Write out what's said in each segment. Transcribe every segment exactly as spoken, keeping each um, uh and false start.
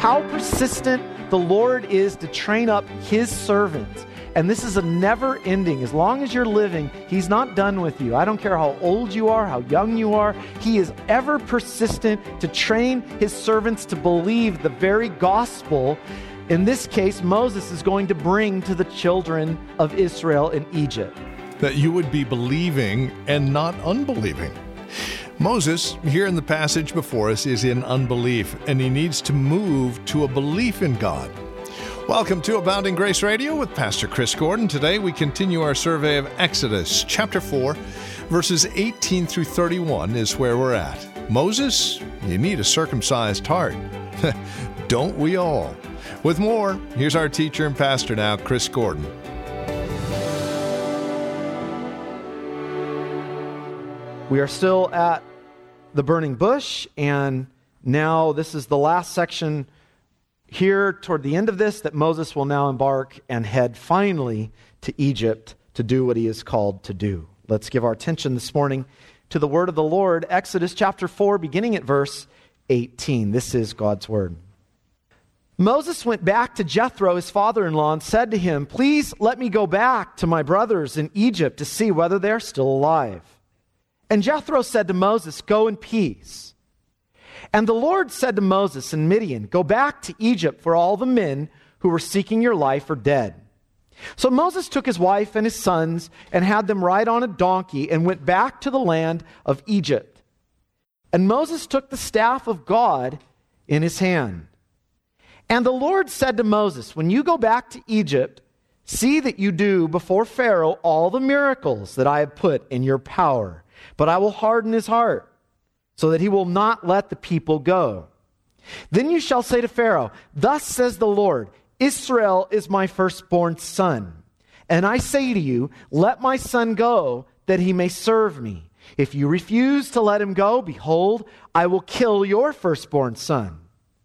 how persistent the Lord is to train up his servants. And this is a never ending. As long as you're living, he's not done with you. I don't care how old you are, how young you are. He is ever persistent to train his servants to believe the very gospel. In this case, Moses is going to bring to the children of Israel in Egypt. That you would be believing and not unbelieving. Moses, here in the passage before us, is in unbelief, and he needs to move to a belief in God. Welcome to Abounding Grace Radio with Pastor Chris Gordon. Today we continue our survey of Exodus chapter four, verses eighteen through thirty-one is where we're at. Moses, you need a circumcised heart. Don't we all? With more, here's our teacher and pastor now, Chris Gordon. We are still at the burning bush, and now this is the last section here toward the end of this, that Moses will now embark and head finally to Egypt to do what he is called to do. Let's give our attention this morning to the word of the Lord, Exodus chapter four, beginning at verse eighteen. This is God's word. Moses went back to Jethro, his father-in-law, and said to him, "Please let me go back to my brothers in Egypt to see whether they're still alive." And Jethro said to Moses, "Go in peace." And the Lord said to Moses in Midian, "Go back to Egypt, for all the men who were seeking your life are dead." So Moses took his wife and his sons and had them ride on a donkey and went back to the land of Egypt. And Moses took the staff of God in his hand. And the Lord said to Moses, "When you go back to Egypt, see that you do before Pharaoh all the miracles that I have put in your power. But I will harden his heart, so that he will not let the people go. Then you shall say to Pharaoh, 'Thus says the Lord, Israel is my firstborn son. And I say to you, let my son go, that he may serve me. If you refuse to let him go, behold, I will kill your firstborn son.'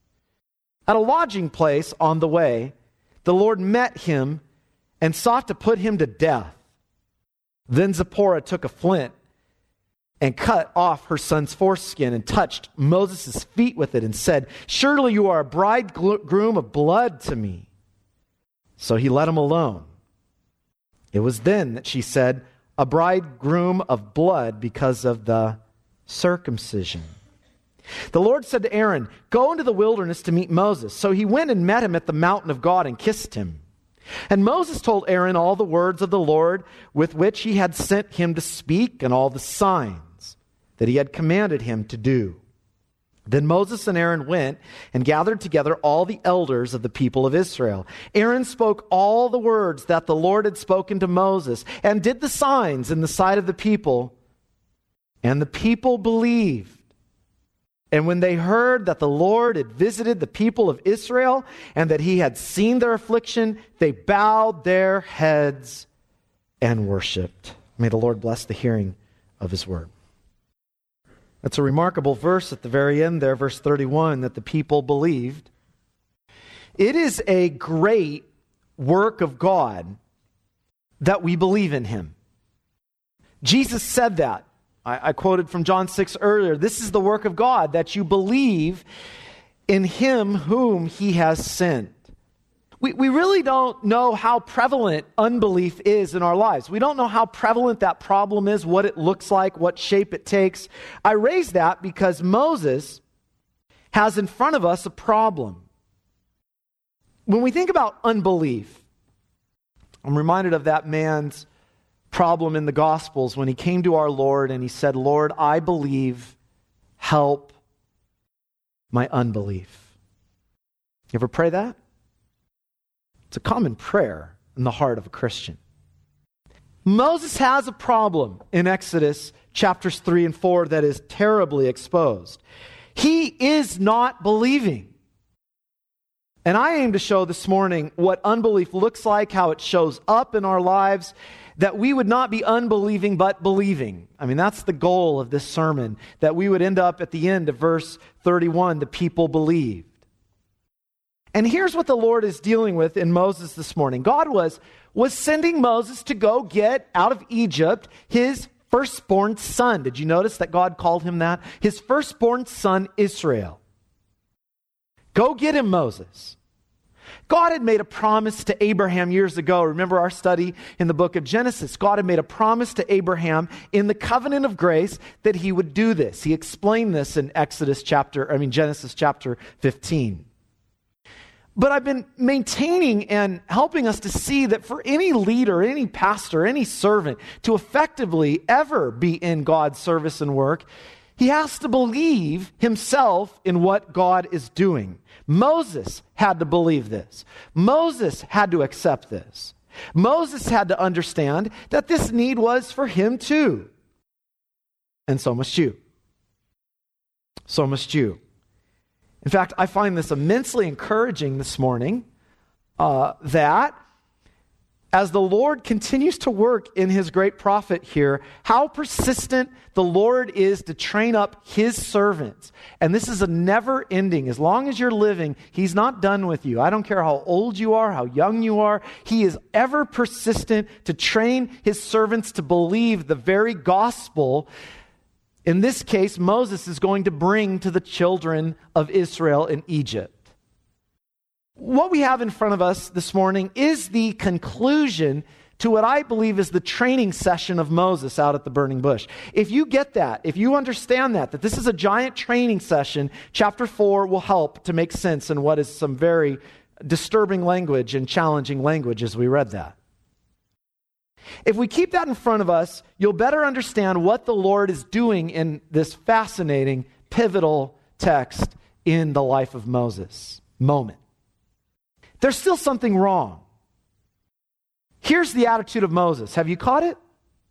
At a lodging place on the way, the Lord met him and sought to put him to death. Then Zipporah took a flint and cut off her son's foreskin and touched Moses' feet with it and said, 'Surely you are a bridegroom of blood to me.' So he let him alone. It was then that she said, 'A bridegroom of blood because of the circumcision.' The Lord said to Aaron, 'Go into the wilderness to meet Moses.' So he went and met him at the mountain of God and kissed him. And Moses told Aaron all the words of the Lord with which he had sent him to speak and all the signs that he had commanded him to do. Then Moses and Aaron went and gathered together all the elders of the people of Israel. Aaron spoke all the words that the Lord had spoken to Moses and did the signs in the sight of the people. And the people believed. And when they heard that the Lord had visited the people of Israel and that he had seen their affliction, they bowed their heads and worshiped. May the Lord bless the hearing of his word. That's a remarkable verse at the very end there, verse thirty-one, that the people believed. It is a great work of God that we believe in him. Jesus said that. I, I quoted from John six earlier. This is the work of God, that you believe in him whom he has sent. We, we really don't know how prevalent unbelief is in our lives. We don't know how prevalent that problem is, what it looks like, what shape it takes. I raise that because Moses has in front of us a problem. When we think about unbelief, I'm reminded of that man's problem in the Gospels when he came to our Lord and he said, "Lord, I believe, help my unbelief." You ever pray that? It's a common prayer in the heart of a Christian. Moses has a problem in Exodus chapters three and four that is terribly exposed. He is not believing. And I aim to show this morning what unbelief looks like, how it shows up in our lives, that we would not be unbelieving but believing. I mean, that's the goal of this sermon, that we would end up at the end of verse thirty-one, the people believed. And here's what the Lord is dealing with in Moses this morning. God was, was sending Moses to go get out of Egypt his firstborn son. Did you notice that God called him that? His firstborn son, Israel. Go get him, Moses. God had made a promise to Abraham years ago. Remember our study in the book of Genesis. God had made a promise to Abraham in the covenant of grace that he would do this. He explained this in Exodus chapter, I mean Genesis chapter fifteen. But I've been maintaining and helping us to see that for any leader, any pastor, any servant to effectively ever be in God's service and work, he has to believe himself in what God is doing. Moses had to believe this. Moses had to accept this. Moses had to understand that this need was for him too. And so must you. So must you. In fact, I find this immensely encouraging this morning uh, that as the Lord continues to work in his great prophet here, how persistent the Lord is to train up his servants. And this is a never ending. As long as you're living, he's not done with you. I don't care how old you are, how young you are. He is ever persistent to train his servants to believe the very gospel. In this case, Moses is going to bring to the children of Israel in Egypt. What we have in front of us this morning is the conclusion to what I believe is the training session of Moses out at the burning bush. If you get that, if you understand that, that this is a giant training session, chapter four will help to make sense in what is some very disturbing language and challenging language as we read that. If we keep that in front of us, you'll better understand what the Lord is doing in this fascinating, pivotal text in the life of Moses moment. There's still something wrong. Here's the attitude of Moses. Have you caught it?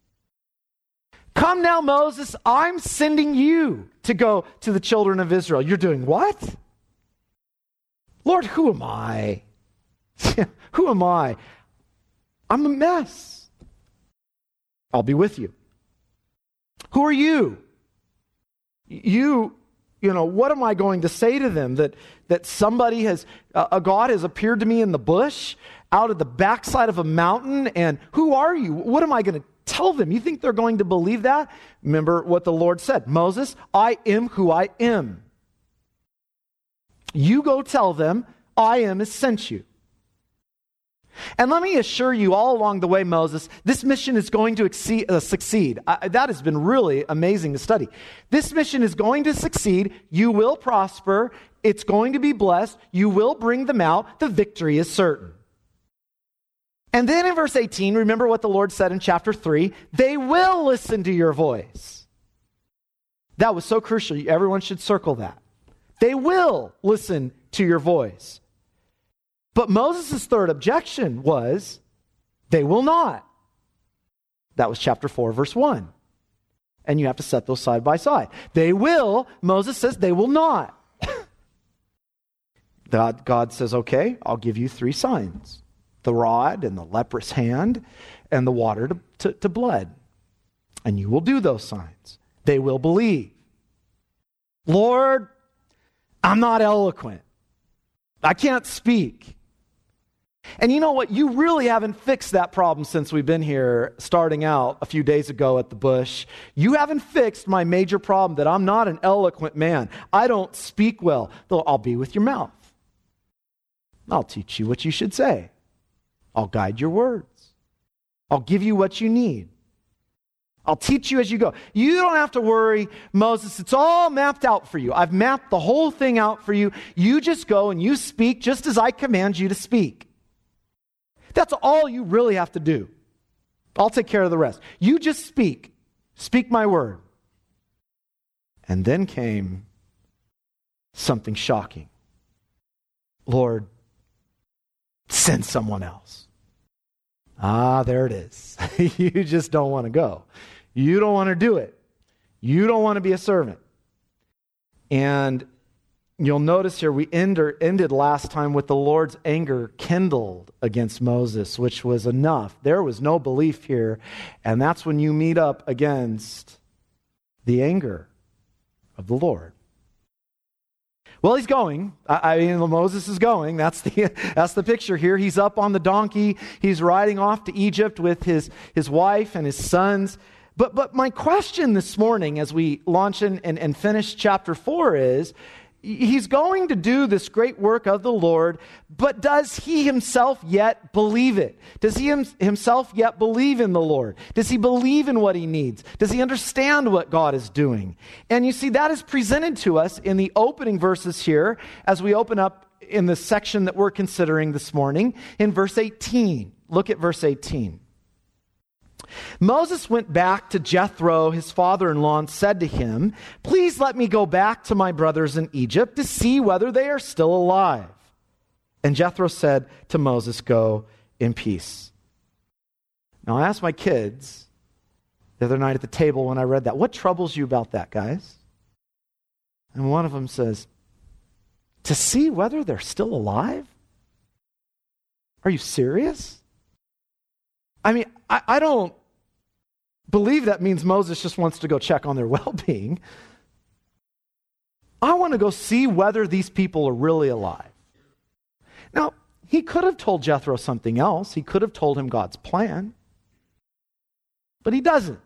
Come now, Moses, I'm sending you to go to the children of Israel. You're doing what? Lord, who am I? Who am I? I'm a mess. I'll be with you. Who are you? You, you know, what am I going to say to them? That that somebody has, uh, a God has appeared to me in the bush, out of the backside of a mountain, and who are you? What am I going to tell them? You think they're going to believe that? Remember what the Lord said. Moses, I am who I am. You go tell them, I am has sent you. And let me assure you all along the way, Moses, this mission is going to exceed, uh, succeed. I, that has been really amazing to study. This mission is going to succeed. You will prosper. It's going to be blessed. You will bring them out. The victory is certain. And then in verse eighteen, remember what the Lord said in chapter three, they will listen to your voice. That was so crucial. Everyone should circle that. They will listen to your voice. But Moses' third objection was, they will not. That was chapter four, verse one. And you have to set those side by side. They will, Moses says, they will not. God, God says, okay, I'll give you three signs. The rod and the leprous hand and the water to, to, to blood. And you will do those signs. They will believe. Lord, I'm not eloquent. I can't speak. And you know what? You really haven't fixed that problem since we've been here starting out a few days ago at the bush. You haven't fixed my major problem that I'm not an eloquent man. I don't speak well. Though I'll be with your mouth. I'll teach you what you should say. I'll guide your words. I'll give you what you need. I'll teach you as you go. You don't have to worry, Moses. It's all mapped out for you. I've mapped the whole thing out for you. You just go and you speak just as I command you to speak. That's all you really have to do. I'll take care of the rest. You just speak. Speak my word. And then came something shocking. Lord, send someone else. Ah, there it is. You just don't want to go. You don't want to do it. You don't want to be a servant. And you'll notice here we end or ended last time with the Lord's anger kindled against Moses, which was enough. There was no belief here. And that's when you meet up against the anger of the Lord. Well, he's going. I, I mean, Moses is going. That's the that's the picture here. He's up on the donkey. He's riding off to Egypt with his, his wife and his sons. But but my question this morning as we launch in and, and finish chapter four is, he's going to do this great work of the Lord, but does he himself yet believe it? Does he him, himself yet believe in the Lord? Does he believe in what he needs? Does he understand what God is doing? And you see, that is presented to us in the opening verses here as we open up in the section that we're considering this morning in verse eighteen. Look at verse eighteen. Moses went back to Jethro, his father-in-law, and said to him, "Please let me go back to my brothers in Egypt to see whether they are still alive." And Jethro said to Moses, "Go in peace." Now, I asked my kids the other night at the table when I read that, what troubles you about that, guys? And one of them says, to see whether they're still alive? Are you serious? I mean, I, I don't believe that means Moses just wants to go check on their well-being. I want to go see whether these people are really alive. Now, he could have told Jethro something else. He could have told him God's plan. But he doesn't.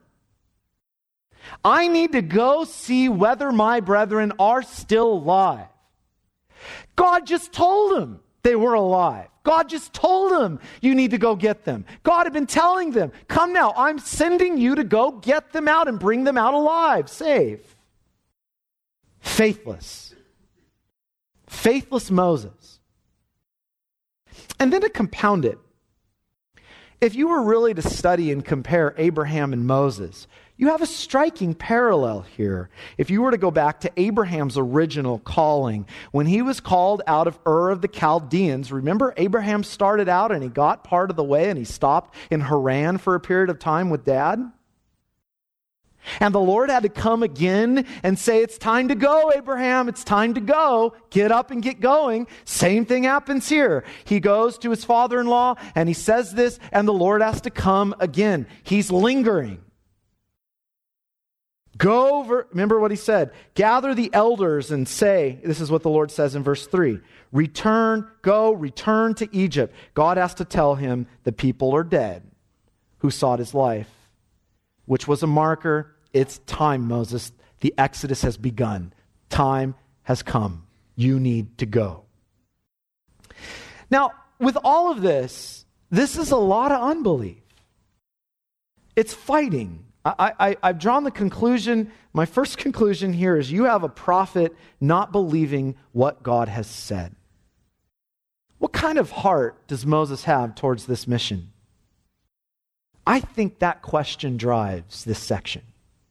I need to go see whether my brethren are still alive. God just told him they were alive. God just told them, you need to go get them. God had been telling them, come now, I'm sending you to go get them out and bring them out alive, safe. Faithless. Faithless Moses. And then to compound it, if you were really to study and compare Abraham and Moses, you have a striking parallel here. If you were to go back to Abraham's original calling, when he was called out of Ur of the Chaldeans, remember Abraham started out and he got part of the way and he stopped in Haran for a period of time with Dad? And the Lord had to come again and say, it's time to go, Abraham, it's time to go. Get up and get going. Same thing happens here. He goes to his father-in-law and he says this, and the Lord has to come again. He's lingering. Go over, remember what he said, gather the elders and say, this is what the Lord says in verse three, return, go, return to Egypt. God has to tell him the people are dead who sought his life, which was a marker. It's time, Moses. The Exodus has begun. Time has come. You need to go. Now, with all of this, this is a lot of unbelief. It's fighting. I, I, I've drawn the conclusion, my first conclusion here is you have a prophet not believing what God has said. What kind of heart does Moses have towards this mission? I think that question drives this section.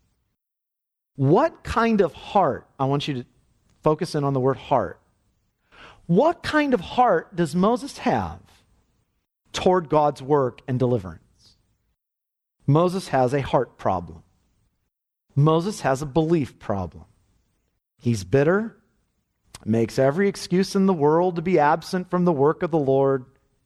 What kind of heart, I want you to focus in on the word heart. What kind of heart does Moses have toward God's work and deliverance? Moses has a heart problem. Moses has a belief problem. He's bitter, makes every excuse in the world to be absent from the work of the Lord.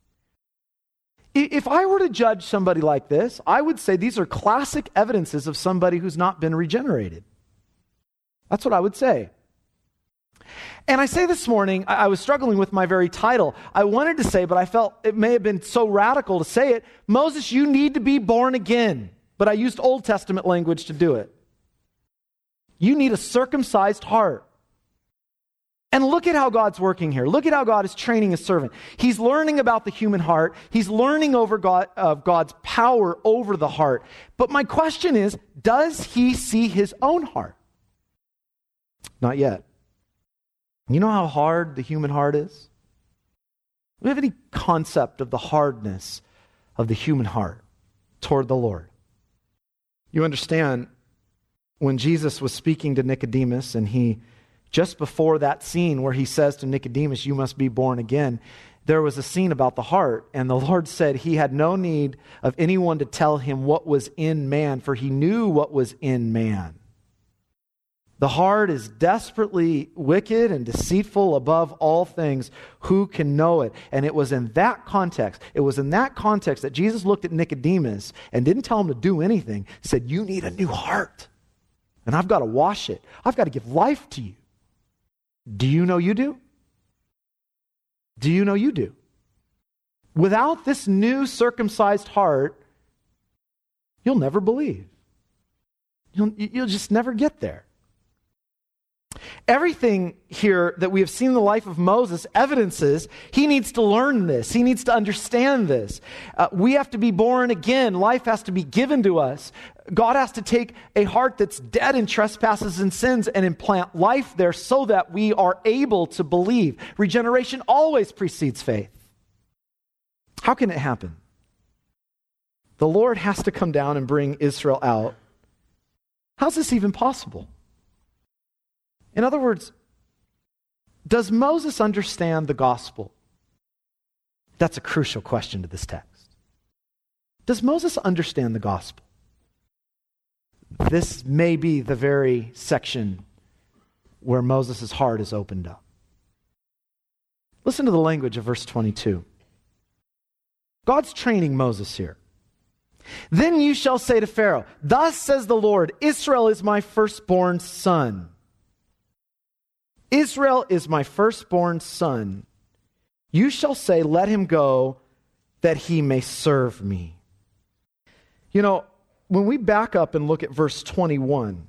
If I were to judge somebody like this, I would say these are classic evidences of somebody who's not been regenerated. That's what I would say. And I say this morning, I was struggling with my very title. I wanted to say, but I felt it may have been so radical to say it, Moses, you need to be born again. But I used Old Testament language to do it. You need a circumcised heart. And look at how God's working here. Look at how God is training a servant. He's learning about the human heart. He's learning over God, uh, God's power over the heart. But my question is, does he see his own heart? Not yet. You know how hard the human heart is? Do we have any concept of the hardness of the human heart toward the Lord? You understand, when Jesus was speaking to Nicodemus, and he, just before that scene where he says to Nicodemus, you must be born again, there was a scene about the heart, and the Lord said he had no need of anyone to tell him what was in man, for he knew what was in man. The heart is desperately wicked and deceitful above all things. Who can know it? And it was in that context, it was in that context that Jesus looked at Nicodemus and didn't tell him to do anything. He said, you need a new heart. And I've got to wash it. I've got to give life to you. Do you know you do? Do you know you do? Without this new circumcised heart, you'll never believe. You'll, you'll just never get there. Everything here that we have seen in the life of Moses evidences he needs to learn this. He needs to understand this. Uh, we have to be born again. Life has to be given to us. God has to take a heart that's dead in trespasses and sins and implant life there so that we are able to believe. Regeneration always precedes faith. How can it happen? The Lord has to come down and bring Israel out. How's this even possible? In other words, does Moses understand the gospel? That's a crucial question to this text. Does Moses understand the gospel? This may be the very section where Moses' heart is opened up. Listen to the language of verse twenty-two. God's training Moses here. Then you shall say to Pharaoh, thus says the Lord, Israel is my firstborn son. Israel is my firstborn son. You shall say, let him go that he may serve me. You know, when we back up and look at verse twenty-one,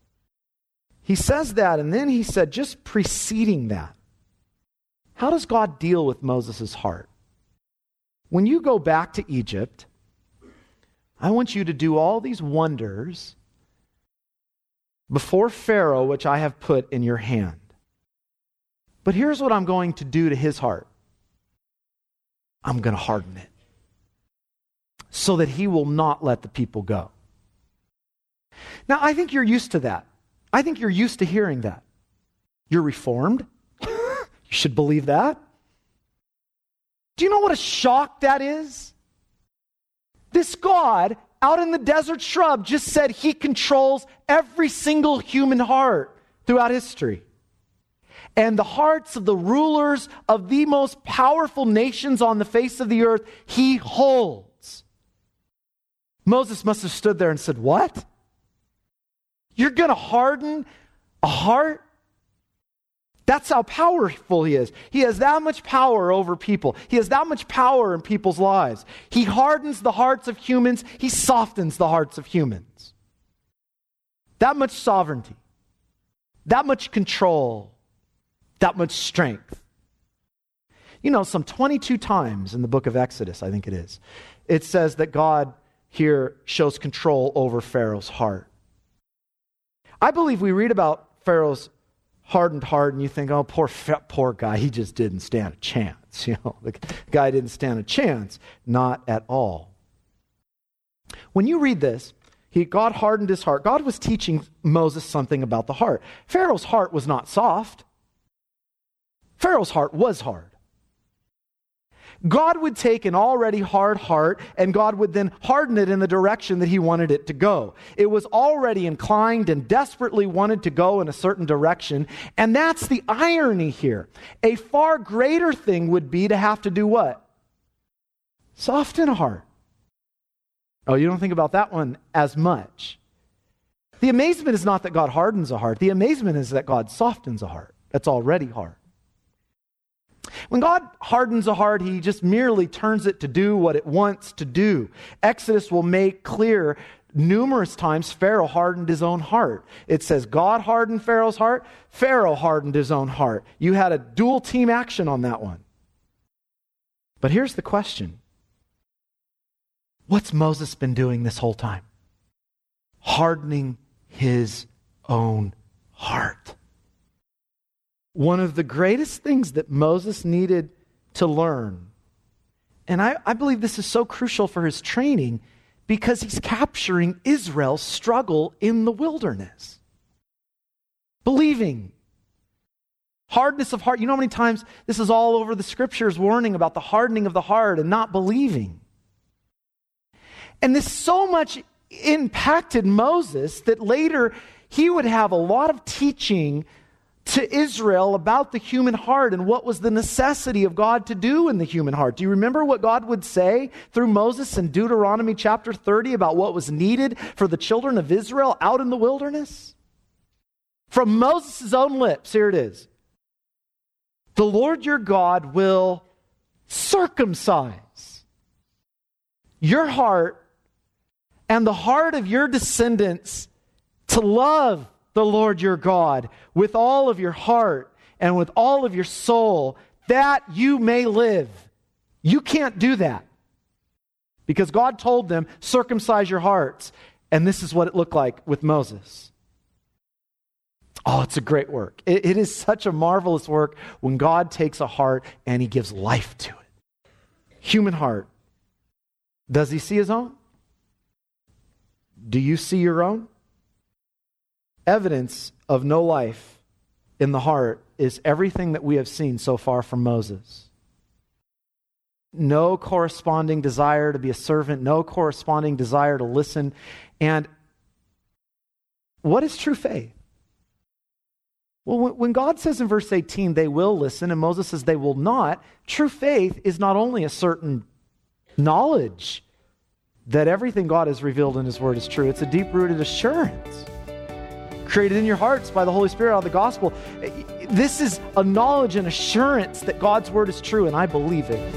he says that, and then he said, just preceding that, how does God deal with Moses' heart? When you go back to Egypt, I want you to do all these wonders before Pharaoh, which I have put in your hand. But here's what I'm going to do to his heart. I'm going to harden it so that he will not let the people go. Now, I think you're used to that. I think you're used to hearing that. You're reformed. You should believe that. Do you know what a shock that is? This God out in the desert shrub just said he controls every single human heart throughout history. And the hearts of the rulers of the most powerful nations on the face of the earth, he holds. Moses must have stood there and said, what? You're going to harden a heart? That's how powerful he is. He has that much power over people. He has that much power in people's lives. He hardens the hearts of humans. He softens the hearts of humans. That much sovereignty. That much control. That much strength. You know, some twenty-two times in the book of Exodus, I think it is, it says that God here shows control over Pharaoh's heart. I believe we read about Pharaoh's hardened heart and you think, oh, poor poor guy, he just didn't stand a chance. You know, the guy didn't stand a chance. Not at all. When you read this, he, God hardened his heart. God was teaching Moses something about the heart. Pharaoh's heart was not soft. Pharaoh's heart was hard. God would take an already hard heart and God would then harden it in the direction that he wanted it to go. It was already inclined and desperately wanted to go in a certain direction. And that's the irony here. A far greater thing would be to have to do what? Soften a heart. Oh, you don't think about that one as much. The amazement is not that God hardens a heart. The amazement is that God softens a heart that's already hard. When God hardens a heart, he just merely turns it to do what it wants to do. Exodus will make clear numerous times Pharaoh hardened his own heart. It says God hardened Pharaoh's heart, Pharaoh hardened his own heart. You had a dual team action on that one. But here's the question. What's Moses been doing this whole time? Hardening his own heart. One of the greatest things that Moses needed to learn, and I, I believe this is so crucial for his training because he's capturing Israel's struggle in the wilderness. Believing. Hardness of heart. You know how many times this is all over the scriptures warning about the hardening of the heart and not believing. And this so much impacted Moses that later he would have a lot of teaching to Israel about the human heart and what was the necessity of God to do in the human heart. Do you remember what God would say through Moses in Deuteronomy chapter thirty about what was needed for the children of Israel out in the wilderness? From Moses' own lips, here it is. The Lord your God will circumcise your heart and the heart of your descendants to love the Lord your God with all of your heart and with all of your soul, that you may live. You can't do that. Because God told them, circumcise your hearts. And this is what it looked like with Moses. Oh, it's a great work. It, it is such a marvelous work when God takes a heart and he gives life to it. Human heart. Does he see his own? Do you see your own? Evidence of no life in the heart is everything that we have seen so far from Moses. No corresponding desire to be a servant, no corresponding desire to listen. And what is true faith? Well, when God says in verse eighteen, they will listen, and Moses says they will not, true faith is not only a certain knowledge that everything God has revealed in his word is true, it's a deep-rooted assurance created in your hearts by the Holy Spirit out of the gospel. This is a knowledge and assurance that God's word is true, and I believe it.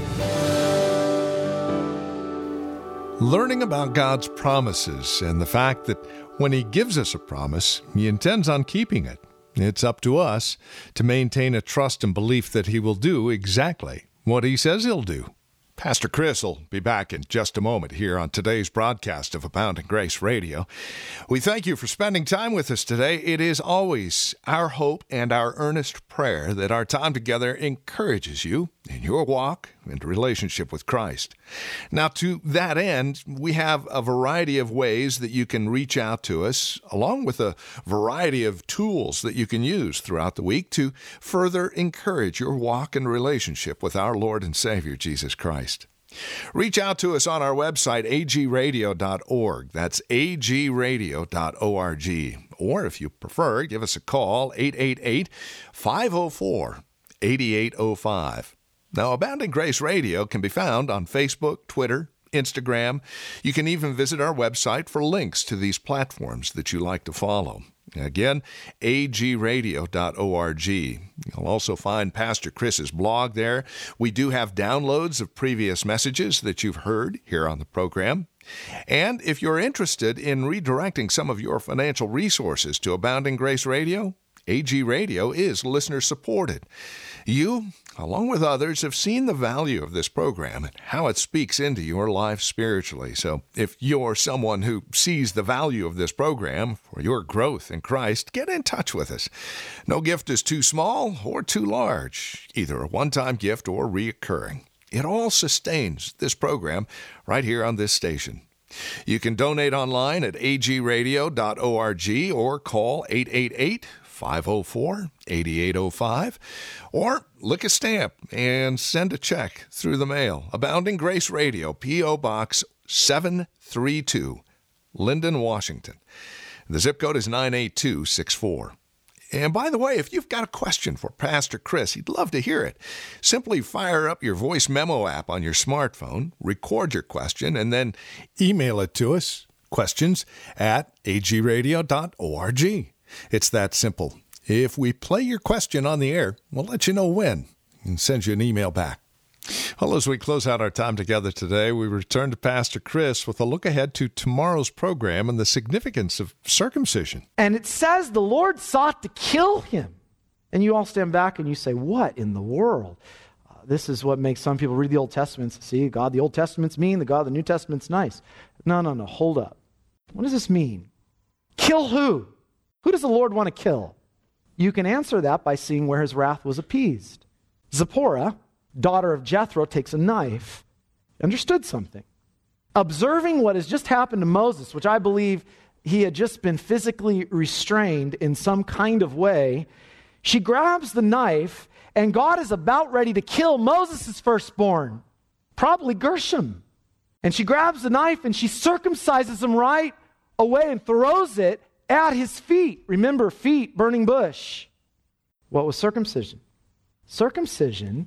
Learning about God's promises and the fact that when he gives us a promise, he intends on keeping it. It's up to us to maintain a trust and belief that he will do exactly what he says he'll do. Pastor Chris will be back in just a moment here on today's broadcast of Abounding Grace Radio. We thank you for spending time with us today. It is always our hope and our earnest prayer that our time together encourages you in your walk and relationship with Christ. Now, to that end, we have a variety of ways that you can reach out to us, along with a variety of tools that you can use throughout the week to further encourage your walk and relationship with our Lord and Savior, Jesus Christ. Reach out to us on our website, a g radio dot org. That's a g radio dot org. Or if you prefer, give us a call, eight eight eight, five oh four, eight eight oh five. Now, Abounding Grace Radio can be found on Facebook, Twitter, Instagram. You can even visit our website for links to these platforms that you like to follow. Again, a g radio dot org. You'll also find Pastor Chris's blog there. We do have downloads of previous messages that you've heard here on the program. And if you're interested in redirecting some of your financial resources to Abounding Grace Radio, A G Radio is listener-supported. You, along with others, have seen the value of this program and how it speaks into your life spiritually. So if you're someone who sees the value of this program for your growth in Christ, get in touch with us. No gift is too small or too large, either a one-time gift or reoccurring. It all sustains this program right here on this station. You can donate online at a g radio dot org or call eight eight eight, five oh four, eight eight oh five, or lick a stamp and send a check through the mail. Abounding Grace Radio, P O. Box seven three two, Linden, Washington. The zip code is nine eight two six four. And by the way, if you've got a question for Pastor Chris, he'd love to hear it. Simply fire up your voice memo app on your smartphone, record your question, and then email it to us, questions at a g radio dot org. It's that simple. If we play your question on the air, we'll let you know when and send you an email back. Well, as we close out our time together today, we return to Pastor Chris with a look ahead to tomorrow's program and the significance of circumcision. And it says the Lord sought to kill him. And you all stand back and you say, what in the world? Uh, this is what makes some people read the Old Testament. See, God, the Old Testament's mean, the God, the New Testament's nice. No, no, no, hold up. What does this mean? Kill who? Who does the Lord want to kill? You can answer that by seeing where his wrath was appeased. Zipporah, daughter of Jethro, takes a knife, understood something. Observing what has just happened to Moses, which I believe he had just been physically restrained in some kind of way, she grabs the knife, and God is about ready to kill Moses' firstborn, probably Gershom. And she grabs the knife and she circumcises him right away and throws it at his feet. Remember, feet, burning bush. What was circumcision? Circumcision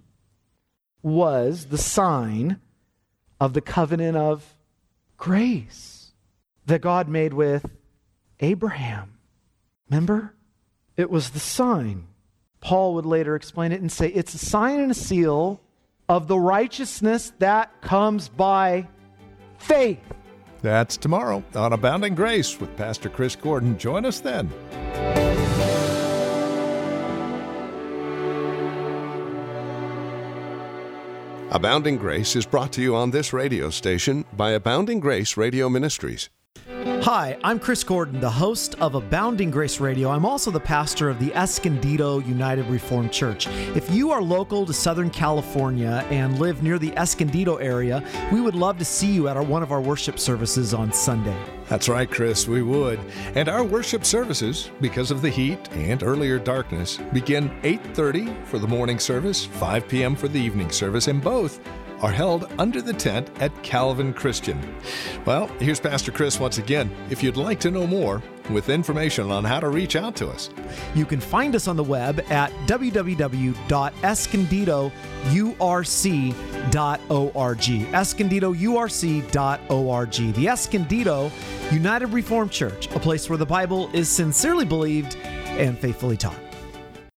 was the sign of the covenant of grace that God made with Abraham. Remember? It was the sign. Paul would later explain it and say it's a sign and a seal of the righteousness that comes by faith. That's tomorrow on Abounding Grace with Pastor Chris Gordon. Join us then. Abounding Grace is brought to you on this radio station by Abounding Grace Radio Ministries. Hi, I'm Chris Gordon, the host of Abounding Grace Radio. I'm also the pastor of the Escondido United Reformed Church. If you are local to Southern California and live near the Escondido area, we would love to see you at our, one of our worship services on Sunday. That's right, Chris, we would. And our worship services, because of the heat and earlier darkness, begin eight thirty for the morning service, five p.m. for the evening service, and both are held under the tent at Calvin Christian. Well, here's Pastor Chris once again. If you'd like to know more, with information on how to reach out to us, you can find us on the web at w w w dot escondido u r c dot org. escondido u r c dot org. The Escondido United Reformed Church, a place where the Bible is sincerely believed and faithfully taught.